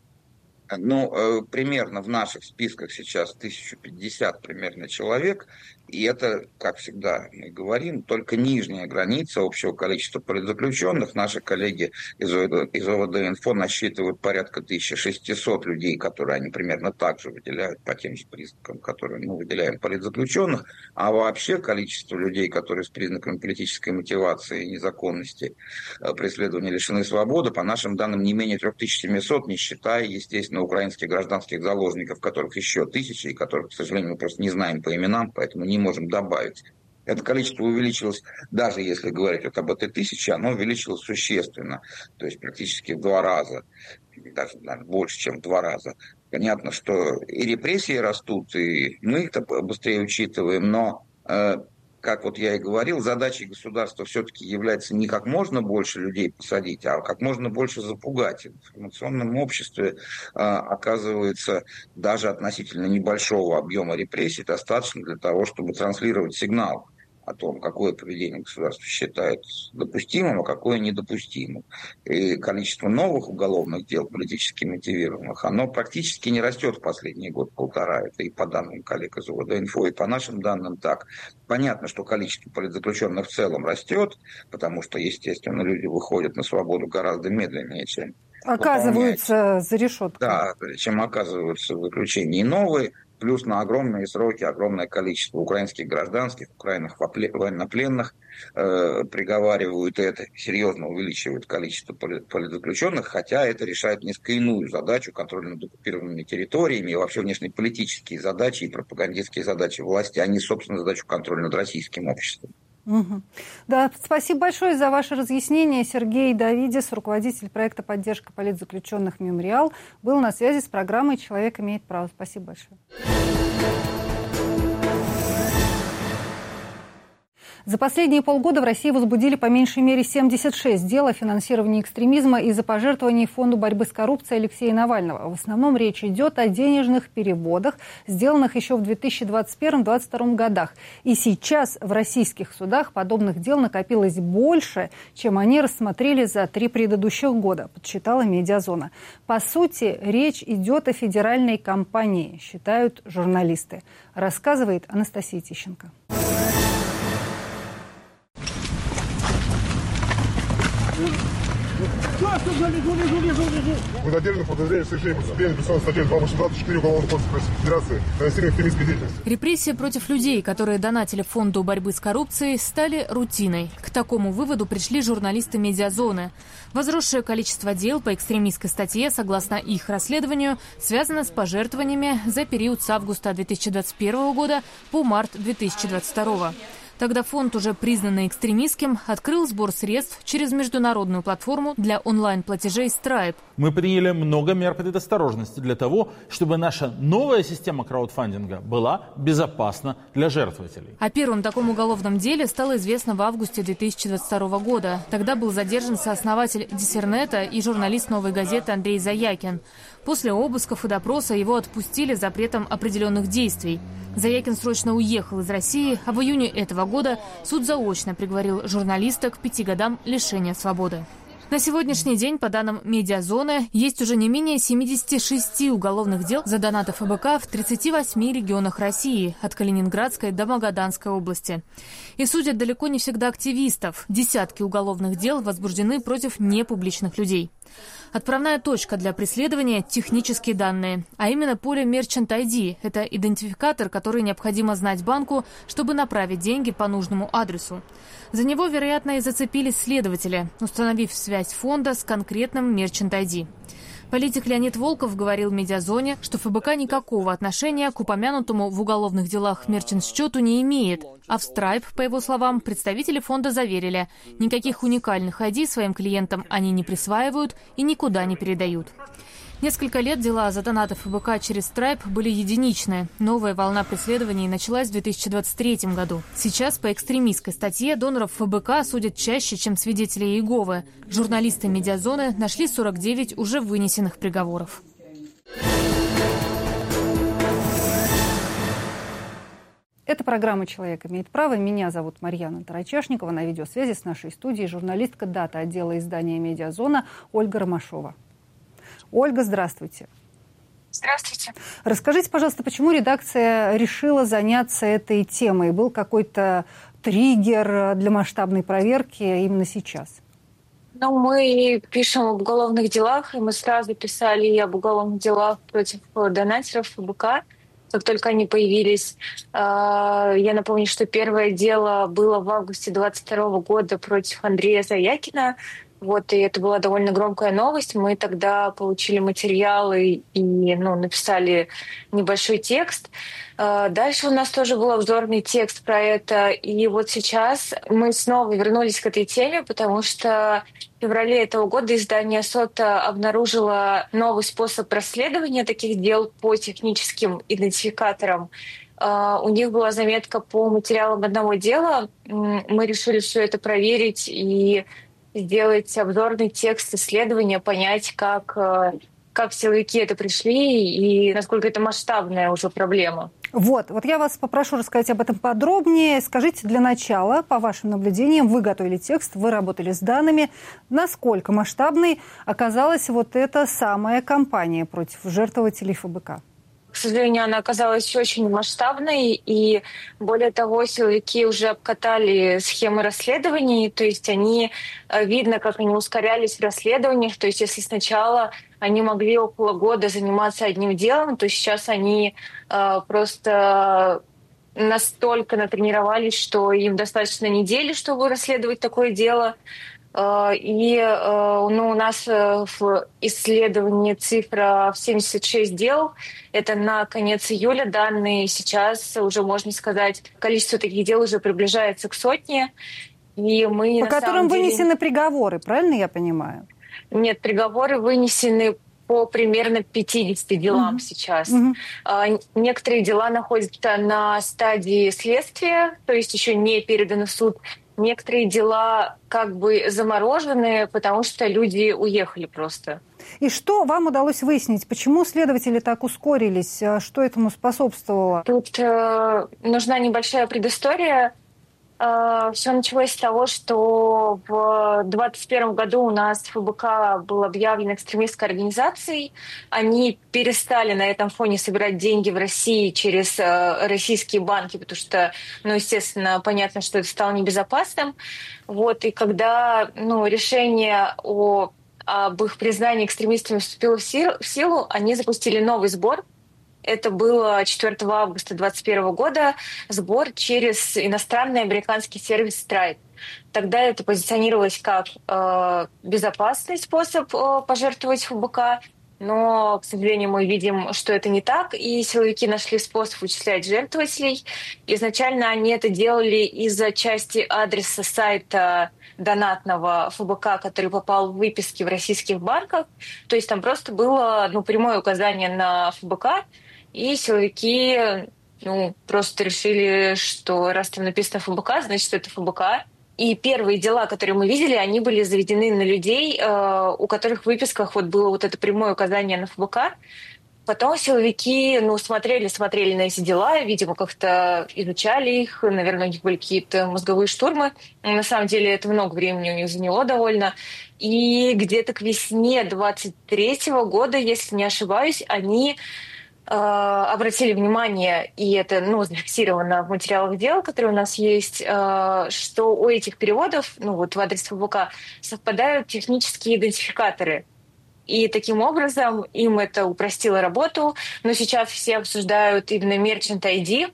Ну, примерно в наших списках сейчас тысяча пятьдесят примерно человек, и это, как всегда мы говорим, только нижняя граница общего количества политзаключенных. Наши коллеги из ОВД-Инфо насчитывают порядка тысяча шестьсот людей, которые они примерно так же выделяют по тем же признакам, которые мы выделяем политзаключенных, а вообще количество людей, которые с признаками политической мотивации и незаконности преследования лишены свободы, по нашим данным, не менее три тысячи семьсот, не считая, естественно, украинских гражданских заложников, которых еще тысячи, и которых, к сожалению, мы просто не знаем по именам, поэтому не можем добавить. Это количество увеличилось, даже если говорить вот об этой тысяче, оно увеличилось существенно, то есть практически в два раза, даже наверное, больше, чем в два раза. Понятно, что и репрессии растут, и мы их быстрее учитываем, но как вот я и говорил, задачей государства все-таки является не как можно больше людей посадить, а как можно больше запугать. В информационном обществе а, оказывается даже относительно небольшого объема репрессий достаточно для того, чтобы транслировать сигнал о том, какое поведение государство считает допустимым, а какое недопустимым. И количество новых уголовных дел, политически мотивированных, оно практически не растет в последний год-полтора. Это и по данным коллег из УВД-Инфо, и по нашим данным так. Понятно, что количество политзаключенных в целом растет, потому что, естественно, люди выходят на свободу гораздо медленнее, чем оказываются выполнять. за решеткой. Да, чем оказываются в заключении. И новые, плюс на огромные сроки, огромное количество украинских гражданских, украинских военнопленных э, приговаривают это, серьезно увеличивают количество политзаключенных, хотя это решает несколько иную задачу контроля над оккупированными территориями и вообще внешнеполитические задачи и пропагандистские задачи власти, а не, собственно, задачу контроля над российским обществом. Угу. Да, спасибо большое за ваше разъяснение. Сергей Давидис, руководитель проекта «Поддержка политзаключенных «Мемориал», был на связи с программой «Человек имеет право». Спасибо большое. За последние полгода в России возбудили по меньшей мере семьдесят шесть дел о финансировании экстремизма из-за пожертвований Фонду борьбы с коррупцией Алексея Навального. В основном речь идет о денежных переводах, сделанных еще в две тысячи двадцать первом — две тысячи двадцать втором годах. И сейчас в российских судах подобных дел накопилось больше, чем они рассмотрели за три предыдущих года, подсчитала «Медиазона». По сути, речь идет о федеральной кампании, считают журналисты. Рассказывает Анастасия Тищенко. Мы задержаны по подозрению в совершении преступления, предусмотренного статьей два двадцать четыре Уголовного кодекса Российской Федерации, финансирование экстремистской деятельности. Репрессии против людей, которые донатили Фонду борьбы с коррупцией, стали рутиной. К такому выводу пришли журналисты «Медиазоны». Возросшее количество дел по экстремистской статье, согласно их расследованию, связано с пожертвованиями за период с августа две тысячи двадцать первого года по март две тысячи двадцать второго. Тогда фонд, уже признанный экстремистским, открыл сбор средств через международную платформу для онлайн-платежей Stripe. Мы приняли много мер предосторожности для того, чтобы наша новая система краудфандинга была безопасна для жертвователей. О первом таком уголовном деле стало известно в августе две тысячи двадцать второго года. Тогда был задержан сооснователь Диссернета и журналист «Новой газеты» Андрей Заякин. После обысков и допроса его отпустили с запретом определенных действий. Заякин срочно уехал из России, а в июне этого года суд заочно приговорил журналиста к пяти годам лишения свободы. На сегодняшний день, по данным «Медиазоны», есть уже не менее семидесяти шести уголовных дел за донаты ФБК в тридцати восьми регионах России, от Калининградской до Магаданской области. И судят далеко не всегда активистов. Десятки уголовных дел возбуждены против непубличных людей. Отправная точка для преследования – технические данные, а именно поле Merchant ай ди – это идентификатор, который необходимо знать банку, чтобы направить деньги по нужному адресу. За него, вероятно, и зацепились следователи, установив связь фонда с конкретным Merchant ай ди. Политик Леонид Волков говорил в «Медиазоне», что ФБК никакого отношения к упомянутому в уголовных делах мерчант-счету не имеет. А в Stripe, по его словам, представители фонда заверили, никаких уникальных ай ди своим клиентам они не присваивают и никуда не передают. Несколько лет дела за донаты ФБК через Stripe были единичные. Новая волна преследований началась в две тысячи двадцать третьем году. Сейчас по экстремистской статье доноров ФБК судят чаще, чем свидетелей Иеговы. Журналисты «Медиазоны» нашли сорок девять уже вынесенных приговоров. Это программа «Человек имеет право». Меня зовут Марьяна Тарачешникова. На видеосвязи с нашей студией журналистка дата отдела издания «Медиазона» Ольга Ромашова. Ольга, здравствуйте. Здравствуйте. Расскажите, пожалуйста, почему редакция решила заняться этой темой? Был какой-то триггер для масштабной проверки именно сейчас? Ну, мы пишем об уголовных делах, и мы сразу писали и об уголовных делах против донатеров ФБК, как только они появились. Я напомню, что первое дело было в августе двадцать второго года против Андрея Заякина. Вот, и это была довольно громкая новость. Мы тогда получили материалы и ну, написали небольшой текст. Дальше у нас тоже был обзорный текст про это. И вот сейчас мы снова вернулись к этой теме, потому что в феврале этого года издание «Сота» обнаружило новый способ расследования таких дел по техническим идентификаторам. У них была заметка по материалам одного дела. Мы решили все это проверить и сделать обзорный текст исследования, понять, как как силовики это пришли и насколько это масштабная уже проблема. Вот, вот я вас попрошу рассказать об этом подробнее. Скажите для начала, по вашим наблюдениям, вы готовили текст, вы работали с данными, насколько масштабной оказалась вот эта самая кампания против жертвователей ФБК? К сожалению, она оказалась очень масштабной, и более того, силовики уже обкатали схемы расследований, то есть они, видно, как они ускорялись в расследованиях, то есть если сначала они могли около года заниматься одним делом, то сейчас они э, просто настолько натренировались, что им достаточно недели, чтобы расследовать такое дело. И ну, у нас в исследовании цифра в семьдесят шесть дел. Это на конец июля данные. Сейчас уже можно сказать, количество таких дел уже приближается к сотне. И мы, по на которым самом деле... вынесены приговоры, правильно я понимаю? Нет, приговоры вынесены по примерно пятидесяти делам mm-hmm. сейчас. Mm-hmm. Некоторые дела находятся на стадии следствия, то есть еще не переданы в суд. Некоторые дела как бы заморожены, потому что люди уехали просто. И что вам удалось выяснить? Почему следователи так ускорились? Что этому способствовало? Тут э, нужна небольшая предыстория. Э, все началось с того, что в двадцать первом году у нас ФБК был объявлен экстремистской организацией. Они перестали на этом фоне собирать деньги в России через э, российские банки, потому что, ну, естественно, понятно, что это стало небезопасным. Вот, и когда ну, решение о, об их признании экстремистами вступило в силу, в силу, они запустили новый сбор. Это было четвёртого августа две тысячи двадцать первого года, сбор через иностранный американский сервис Stripe. Тогда это позиционировалось как э, безопасный способ э, пожертвовать ФБК, но, к сожалению, мы видим, что это не так, и силовики нашли способ вычислять жертвователей. Изначально они это делали из-за части адреса сайта донатного ФБК, который попал в выписки в российских банках. То есть там просто было ну, прямое указание на ФБК, и силовики ну, просто решили, что раз там написано ФБК, значит, это ФБК. И первые дела, которые мы видели, они были заведены на людей, э, у которых в выписках вот было вот это прямое указание на ФБК. Потом силовики ну, смотрели, смотрели на эти дела, видимо, как-то изучали их, наверное, у них были какие-то мозговые штурмы. На самом деле это много времени у них заняло довольно. И где-то к весне двадцать третьего года, если не ошибаюсь, они обратили внимание, и это ну, зафиксировано в материалах дел, которые у нас есть, что у этих переводов, ну вот в адрес ФБК, совпадают технические идентификаторы. И таким образом им это упростило работу. Но сейчас все обсуждают именно Merchant ай ди.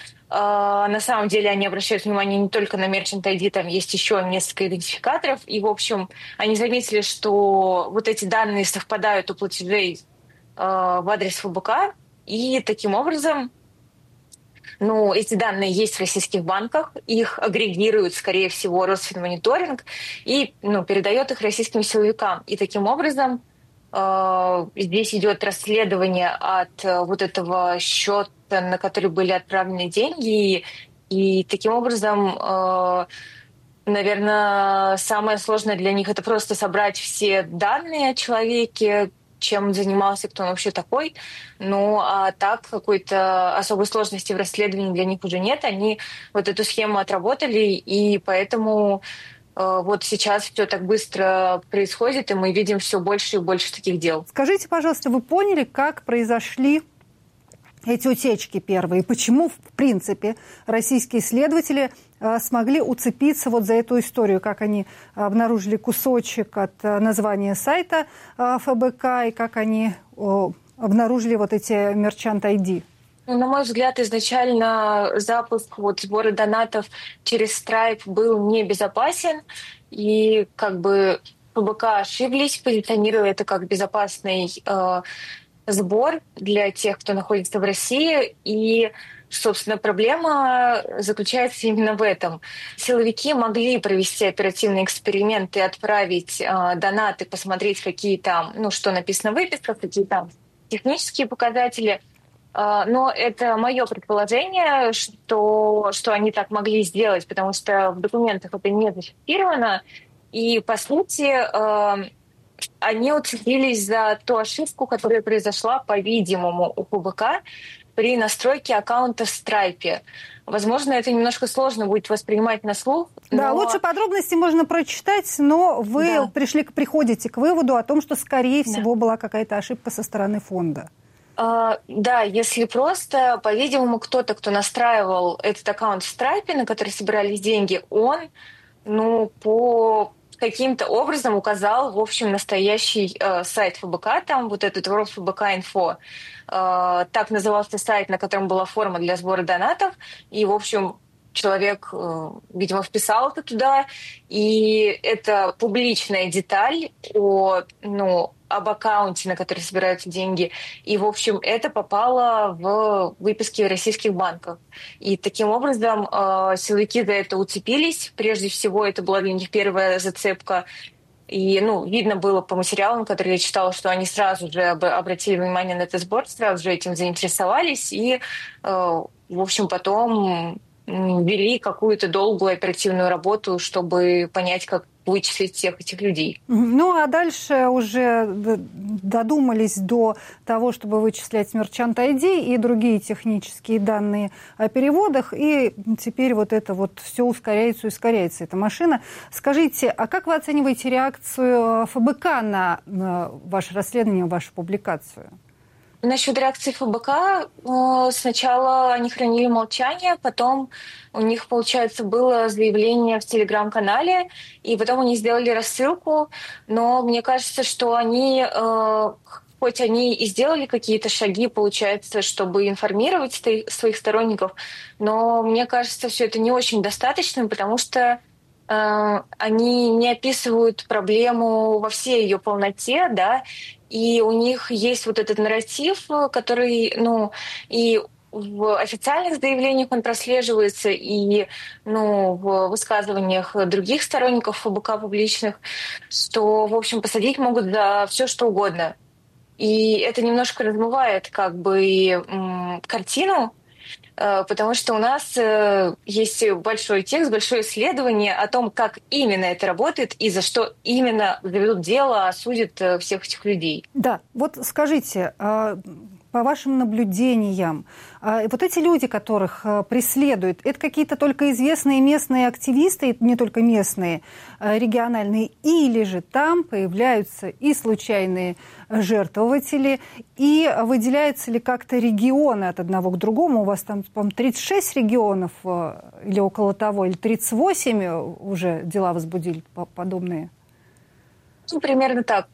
На самом деле они обращают внимание не только на Merchant ай ди, там есть еще несколько идентификаторов. И, в общем, они заметили, что вот эти данные совпадают у платежей в адрес ФБК. И таким образом, ну, эти данные есть в российских банках, их агрегирует, скорее всего, Росфинмониторинг и ну, передает их российским силовикам. И таким образом э, здесь идет расследование от э, вот этого счета, на который были отправлены деньги. И, и таким образом, э, наверное, самое сложное для них — это просто собрать все данные о человеке, чем он занимался, кто он вообще такой. Ну, а так какой-то особой сложности в расследовании для них уже нет. Они вот эту схему отработали, и поэтому э, вот сейчас все так быстро происходит, и мы видим все больше и больше таких дел. Скажите, пожалуйста, вы поняли, как произошли эти утечки первые, и почему, в принципе, российские следователи э, смогли уцепиться вот за эту историю, как они обнаружили кусочек от э, названия сайта э, ФБК, и как они э, обнаружили вот эти Merchant ай ди? Ну, на мой взгляд, изначально запуск вот, сбора донатов через Stripe был небезопасен, и как бы ФБК ошиблись, позиционируя это как безопасный э, сбор для тех, кто находится в России. И, собственно, проблема заключается именно в этом. Силовики могли провести оперативные эксперименты, отправить э, донаты, посмотреть, какие там, ну, что написано в выписках, какие там технические показатели. Э, но это мое предположение, что, что они так могли сделать, потому что в документах это не зафиксировано. И, по сути, э, они уцепились за ту ошибку, которая произошла, по-видимому, у ФБК при настройке аккаунта в Stripe. Возможно, это немножко сложно будет воспринимать на слух. Но... Да, лучше подробности можно прочитать, но вы да. пришли, приходите к выводу о том, что, скорее всего, да. была какая-то ошибка со стороны фонда. Uh, да, если просто, по-видимому, кто-то, кто настраивал этот аккаунт в Stripe, на который собирались деньги, он, ну, по каким-то образом указал, в общем, настоящий uh, сайт ФБК, там вот этот World эф бэ ка Info, uh, так назывался сайт, на котором была форма для сбора донатов, и, в общем, человек, видимо, вписал это туда, и это публичная деталь о, ну, об аккаунте, на который собираются деньги. И, в общем, это попало в выписки российских банков. И таким образом э, силовики за это уцепились. Прежде всего, это была для них первая зацепка. И, ну, видно было по материалам, которые я читала, что они сразу же обратили внимание на этот сбор, сразу же этим заинтересовались. И, э, в общем, потом вели какую-то долгую оперативную работу, чтобы понять, как вычислить всех этих людей. Ну, а дальше уже додумались до того, чтобы вычислять Merchant ай ди и другие технические данные о переводах, и теперь вот это вот все ускоряется и ускоряется, эта машина. Скажите, а как вы оцениваете реакцию ФБК на ваше расследование, вашу публикацию? Насчет реакции ФБК, сначала они хранили молчание, потом у них, получается, было заявление в Телеграм-канале, и потом они сделали рассылку, но мне кажется, что они, хоть они и сделали какие-то шаги, получается, чтобы информировать своих сторонников, но мне кажется, все это не очень достаточно, потому что они не описывают проблему во всей ее полноте, да, и у них есть вот этот нарратив, который, ну, и в официальных заявлениях он прослеживается, и, ну, в высказываниях других сторонников ФБК публичных, что, в общем, посадить могут за все, что угодно. И это немножко размывает, как бы, картину, потому что у нас есть большой текст, большое исследование о том, как именно это работает и за что именно заведут дело, осудят всех этих людей. Да, вот скажите, по вашим наблюдениям, вот эти люди, которых преследуют, это какие-то только известные местные активисты, не только местные, региональные, или же там появляются и случайные жертвователи, и выделяются ли как-то регионы от одного к другому? У вас там, по-моему, тридцать шесть регионов или около того, или тридцать восемь уже дела возбудили подобные? Ну, примерно так.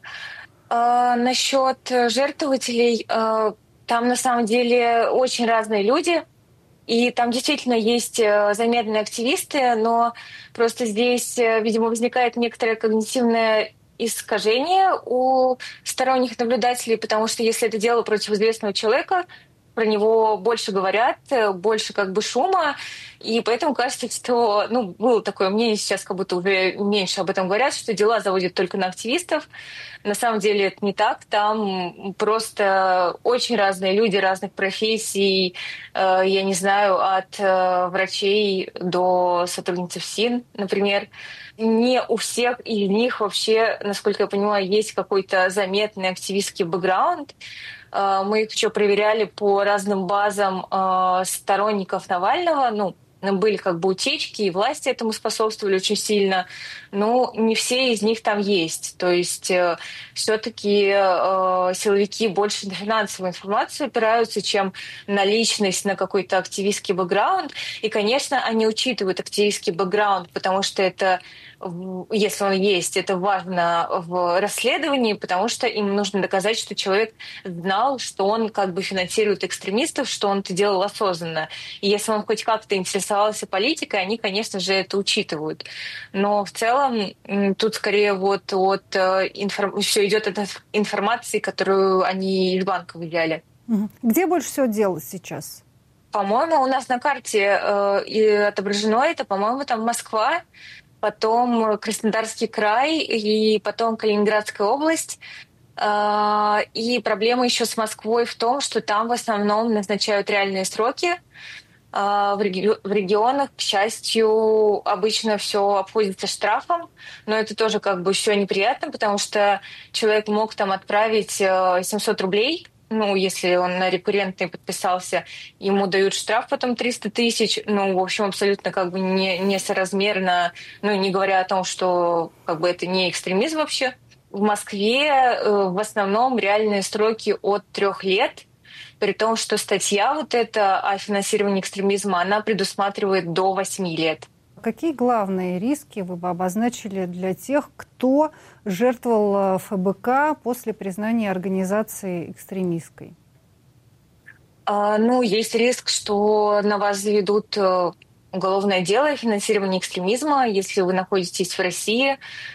А, насчет жертвователей, а, там на самом деле очень разные люди, и там действительно есть заметные активисты, но просто здесь, видимо, возникает некоторое когнитивное искажение у сторонних наблюдателей, потому что если это дело против известного человека, про него больше говорят, больше как бы шума, и поэтому кажется, что, ну, было такое мнение, сейчас как будто уже меньше об этом говорят, что дела заводят только на активистов. На самом деле это не так, там просто очень разные люди разных профессий, э, я не знаю, от э, врачей до сотрудниц ФСИН, например. Не у всех из них вообще, насколько я понимаю, есть какой-то заметный активистский бэкграунд. Мы их еще проверяли по разным базам э, сторонников Навального. Ну, были как бы утечки, и власти этому способствовали очень сильно. Но не все из них там есть. То есть э, все-таки э, силовики больше на финансовую информацию опираются, чем на личность, на какой-то активистский бэкграунд. И, конечно, они учитывают активистский бэкграунд, потому что это, если он есть, это важно в расследовании, потому что им нужно доказать, что человек знал, что он как бы финансирует экстремистов, что он это делал осознанно. И если он хоть как-то интересовался политикой, они, конечно же, это учитывают. Но в целом тут скорее вот от информ... все идет от информации, которую они из банка взяли. Где больше всего делать сейчас? По-моему, у нас на карте э, и отображено это, по-моему, там Москва, потом Краснодарский край и потом Калининградская область. И проблема еще с Москвой в том, что там в основном назначают реальные сроки. В регионах, к счастью, обычно все обходится штрафом, но это тоже как бы все неприятно, потому что человек мог там отправить семьсот рублей, ну, если он на рекуррентный подписался, ему дают штраф потом триста тысяч, ну, в общем, абсолютно как бы не, несоразмерно, ну, не говоря о том, что как бы это не экстремизм вообще. В Москве в основном реальные сроки от трех лет, при том, что статья вот эта о финансировании экстремизма, она предусматривает до восьми лет. Какие главные риски вы бы обозначили для тех, кто жертвовал эф бэ ка после признания организации экстремистской? А, ну, есть риск, что на вас заведут уголовное дело о финансировании экстремизма, если вы находитесь в России.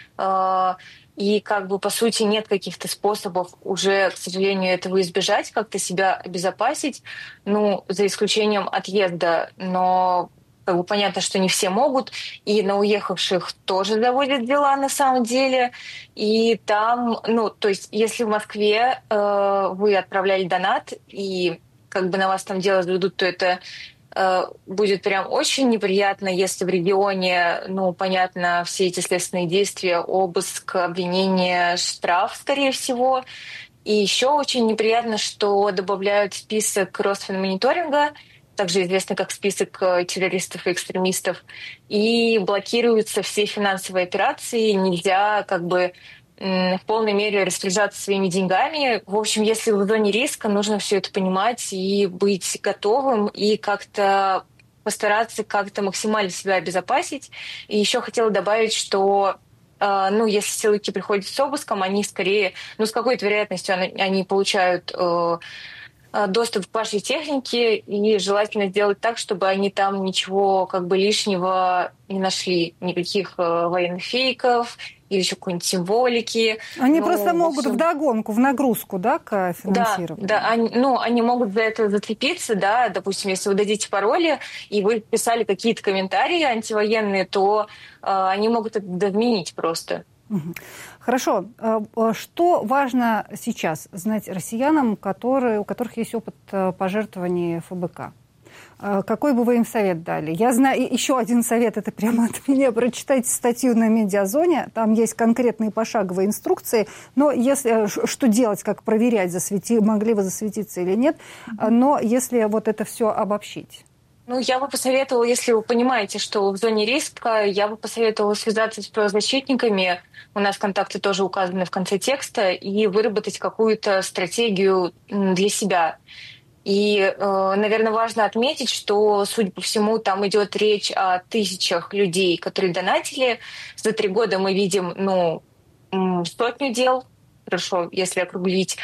И как бы по сути нет каких-то способов уже, к сожалению, этого избежать, как-то себя обезопасить, ну, за исключением отъезда. Но как бы понятно, что не все могут, и на уехавших тоже заводят дела на самом деле. И там, ну, то есть если в Москве э, вы отправляли донат, и как бы на вас там дело заведут, то это будет прям очень неприятно, если в регионе, ну, понятно, все эти следственные действия, обыск, обвинение, штраф, скорее всего. И еще очень неприятно, что добавляют в список Росфинмониторинга, также известный как список террористов и экстремистов, и блокируются все финансовые операции, нельзя как бы в полной мере распоряжаться своими деньгами. В общем, если вы в зоне риска, нужно все это понимать и быть готовым, и как-то постараться как-то максимально себя обезопасить. И еще хотела добавить, что э, ну, если силовики приходят с обыском, они скорее, ну, с какой-то вероятностью они, они получают э, доступ к вашей технике, и желательно сделать так, чтобы они там ничего как бы лишнего не нашли, никаких э, военных фейков, или еще какой-нибудь символики. Они ну, просто могут общем... вдогонку, в нагрузку, да, к финансированию? Да, да они, ну, они могут за это зацепиться, да, допустим, если вы дадите пароли, и вы писали какие-то комментарии антивоенные, то э, они могут это изменить просто. Хорошо. Что важно сейчас знать россиянам, которые, у которых есть опыт пожертвований эф бэ ка? Какой бы вы им совет дали? Я знаю, еще один совет, это прямо от меня. Прочитайте статью на Медиазоне, там есть конкретные пошаговые инструкции, но если, что делать, как проверять, засвети, могли вы засветиться или нет, но если вот это все обобщить. Ну, я бы посоветовала, если вы понимаете, что в зоне риска, я бы посоветовала связаться с правозащитниками, у нас контакты тоже указаны в конце текста, и выработать какую-то стратегию для себя. И, наверное, важно отметить, что, судя по всему, там идет речь о тысячах людей, которые донатили. За три года мы видим, ну, сотню дел, хорошо, если округлить.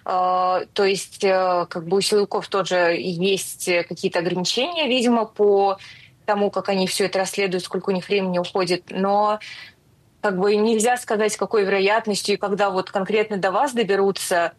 То есть, как бы у силовиков тоже есть какие-то ограничения, видимо, по тому, как они все это расследуют, сколько у них времени уходит. Но как бы нельзя сказать, с какой вероятностью и когда вот конкретно до вас доберутся,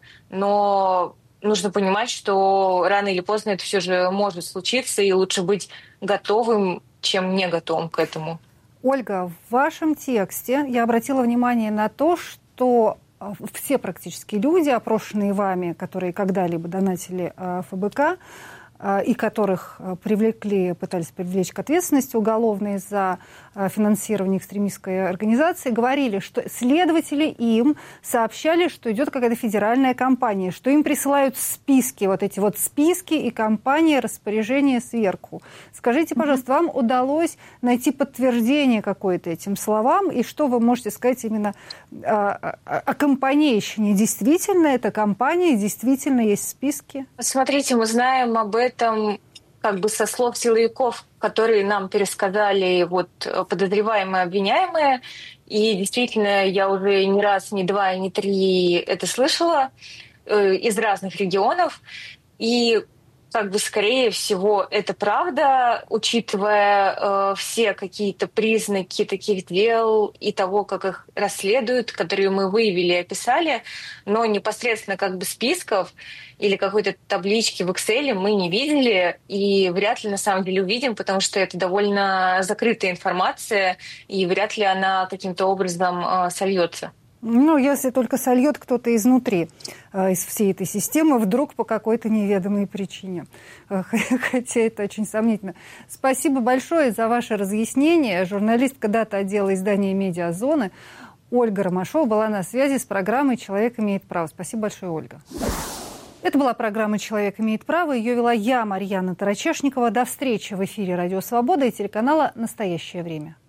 но нужно понимать, что рано или поздно это все же может случиться, и лучше быть готовым, чем не готовым к этому. Ольга, в вашем тексте я обратила внимание на то, что все практически люди, опрошенные вами, которые когда-либо донатили эф бэ ка, и которых привлекли, пытались привлечь к ответственности уголовной за финансирование экстремистской организации, говорили, что следователи им сообщали, что идет какая-то федеральная кампания, что им присылают списки, вот эти вот списки и кампания распоряжения сверху. Скажите, пожалуйста, вам удалось найти подтверждение какое-то этим словам, и что вы можете сказать именно о, о кампанейщине? Действительно это кампания, действительно есть списки? Смотрите, мы знаем об этом Там, как бы со слов силовиков, которые нам пересказали вот подозреваемые, обвиняемые, и действительно я уже не раз, не два, не три это слышала э, из разных регионов, и как бы скорее всего это правда, учитывая э, все какие-то признаки таких дел и того, как их расследуют, которые мы выявили и описали, но непосредственно как бы списков или какой-то таблички в Excel мы не видели и вряд ли на самом деле увидим, потому что это довольно закрытая информация и вряд ли она каким-то образом э, сольется. Ну, если только сольет кто-то изнутри, из всей этой системы, вдруг по какой-то неведомой причине. Хотя это очень сомнительно. Спасибо большое за ваше разъяснение. Журналистка дата отдела издания «Медиазоны» Ольга Ромашова была на связи с программой «Человек имеет право». Спасибо большое, Ольга. Это была программа «Человек имеет право». Ее вела я, Марьяна Тарачешникова. До встречи в эфире «Радио Свобода» и телеканала «Настоящее время».